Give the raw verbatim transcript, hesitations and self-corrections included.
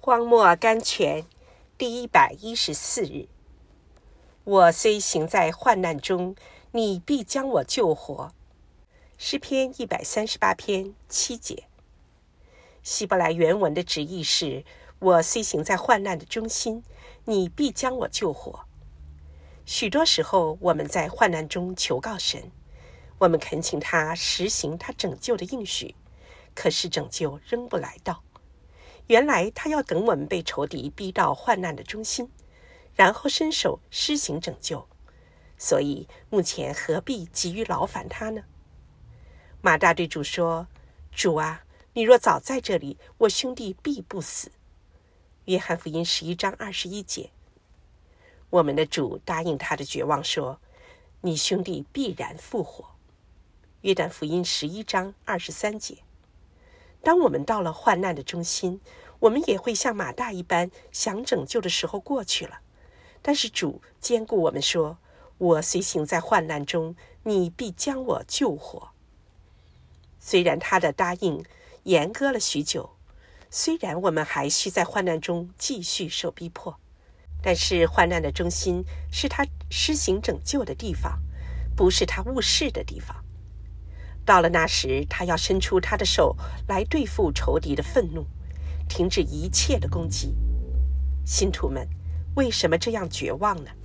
荒漠甘泉第一百一十四日。我虽行在患难中，你必将我救活。诗篇一百三十八篇七节。希伯来原文的直译是：我虽行在患难的中心，你必将我救活。许多时候，我们在患难中求告神，我们恳请他实行他拯救的应许，可是拯救仍不来到。原来他要等我们被仇敌逼到患难的中心，然后伸手施行拯救。所以目前何必急于劳烦他呢？马大对主说：主啊，你若早在这里，我兄弟必不死。约翰福音十一章二十一节。我们的主答应他的绝望说：你兄弟必然复活。约翰福音十一章二十三节。当我们到了患难的中心，我们也会像马大一般想拯救的时候过去了。但是主坚固我们说：我虽行在患难中，你必将我救活。虽然他的答应延搁了许久，虽然我们还需在患难中继续受逼迫，但是患难的中心是他施行拯救的地方，不是他误事的地方。到了那时，他要伸出他的手来对付仇敌的愤怒，停止一切的攻击。信徒们，为什么这样绝望呢？